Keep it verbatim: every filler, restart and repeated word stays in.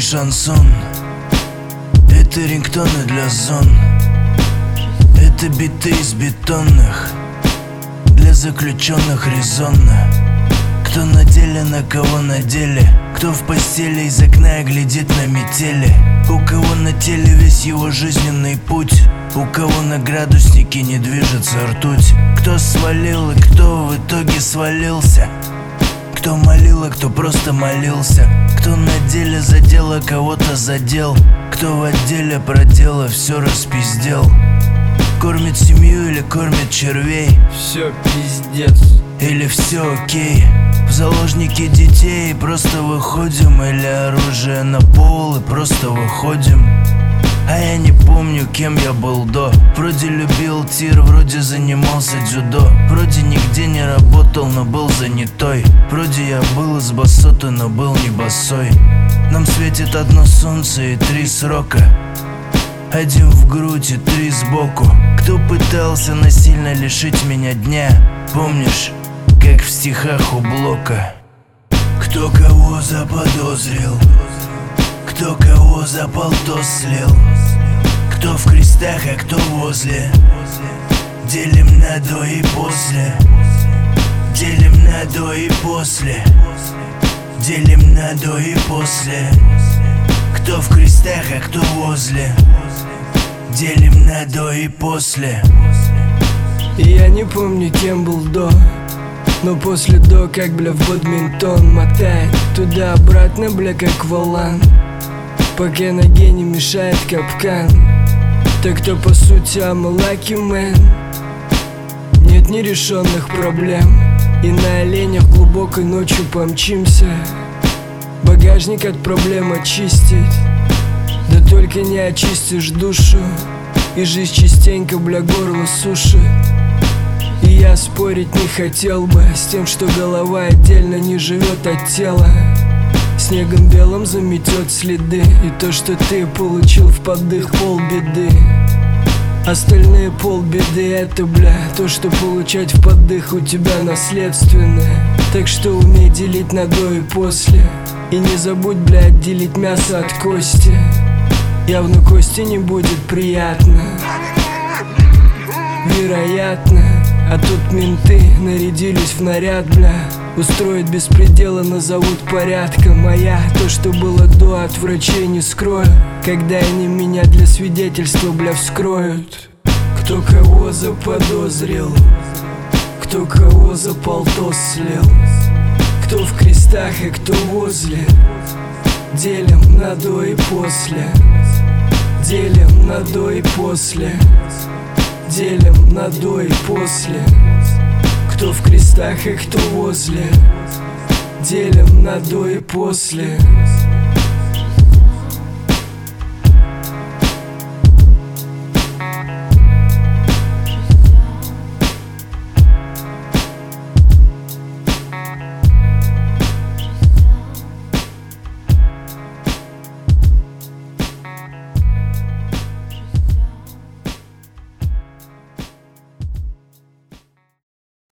шансон, это рингтоны для зон, это биты из бетонных, для заключенных резонно. Кто на деле, на кого на деле, кто в постели из окна глядит на метели, у кого на теле весь его жизненный путь, у кого на градуснике не движется ртуть. Кто свалил и кто в итоге свалился, кто молил, а кто просто молился, кто на деле за дело кого-то задел, кто в отделе про дело все распиздел. Кормит семью или кормит червей, все пиздец или все окей. В заложники детей просто выходим, или оружие на пол и просто выходим. А я не помню, кем я был до. Вроде любил тир, вроде занимался дзюдо, вроде нигде не работал, но был занятой. Вроде я был из басоты, но был не босой. Нам светит одно солнце и три срока, один в грудь и три сбоку. Кто пытался насильно лишить меня дня, помнишь, как в стихах у Блока? Кто кого заподозрил, кто кого за полтос слил, кто в крестах, а кто возле. Делим на до и после, делим на до и после, делим на до и после. Кто в крестах, а кто возле. Делим на до и после. И я не помню, кем был до, но после до, как, бля, в бадминтон мотает туда-обратно, бля, как валан, пока ноге не мешает капкан. Так кто по сути I'm a lucky man. Нет нерешенных проблем, и на оленях глубокой ночью помчимся. Багажник от проблем очистить, да только не очистишь душу, и жизнь частенько, бля, горло сушит. И я спорить не хотел бы с тем, что голова отдельно не живет от тела. Снегом белым заметет следы, и то, что ты получил в поддых, полбеды. Остальные полбеды — это, бля, то, что получать в поддых у тебя наследственное. Так что умей делить на до и после, и не забудь, бля, отделить мясо от кости. Явно кости не будет приятно, вероятно. А тут менты нарядились в наряд, бля, устроить беспредела назовут порядком. А я то, что было до, от врачей не скрою, когда они меня для свидетельства, бля, вскроют. Кто кого заподозрил, кто кого за полтос слил, кто в крестах, а кто возле. Делим на до и после, делим на до и после, делим на до и после. Кто в крестах, а кто возле. Делим на до и после.